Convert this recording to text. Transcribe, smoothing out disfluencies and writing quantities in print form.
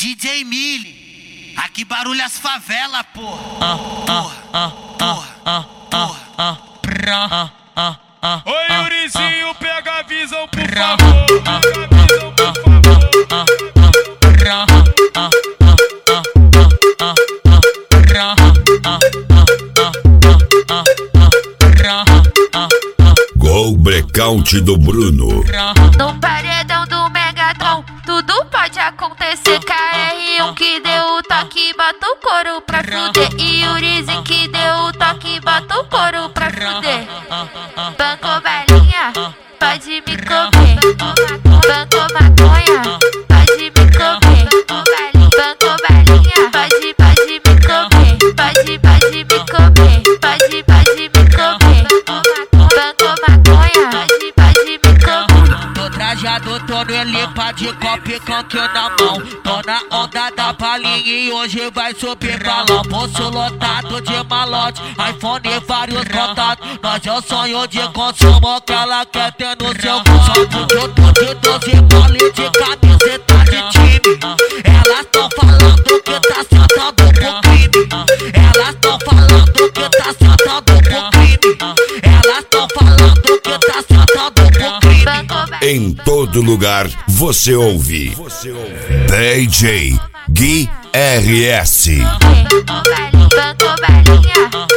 DJ Mili, aqui barulha as favelas, porra. Oi, Yurizinho, pega a visão, por favor. Gol Blackout do Bruno. No paredão do Megatron, tudo pode acontecer. KR1 que deu o toque, bota o couro pra fuder. E Yurizinho que deu o toque, bota o couro pra fuder. Banco Belinha, pode me comer. Banco Maconha, pode me comer. Banco Belinha, pode me comer. Pode me comer. Pode me comer. Banco Maconha, pode me comer. Tô trajado, tô no Elipa de copo e canquinho na mão. Tô na onda da balinha e hoje vai subir balão. Bolso lotado de malote, iPhone e vários contatos. Mas é o sonho de consumo que ela quer ter no seu bolso. Só porque eu tô de 12 bola e de camiseta de time. Elas tão falando que tá sentando pro crime. Elas tão falando que tá sentando pro crime. Elas tão falando que tá sentando pro crime. Em todo lugar você ouve DJ Gui RS. Banco Belinha,